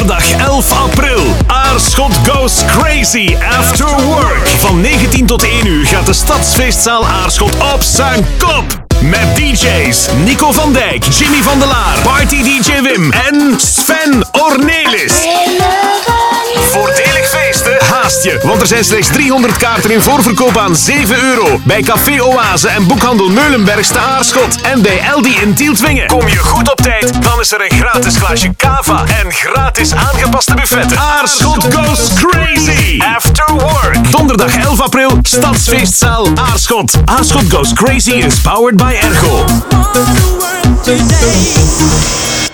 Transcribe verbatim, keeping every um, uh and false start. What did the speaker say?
Donderdag elf april. Aarschot Goes Crazy After Work. Van negentien tot één uur gaat de Stadsfeestzaal Aarschot op zijn kop. Met D J's Nico van Dijk, Jimmy van der Laar, Party D J Wim en Sven Ornelis. Voordelig feesten? Haast je, want er zijn slechts driehonderd kaarten in voorverkoop aan zeven euro. Bij Café Oase en Boekhandel Meulenbergs te Aarschot. En bij Aldi in Tieltwingen. Kom je goed op tijd, dan is er een gratis glaasje cava en gratis aangepaste buffetten. Aarschot Goes Crazy After Work. Donderdag elf april, Stadsfeestzaal Aarschot. Aarschot Goes Crazy is powered by Ergo.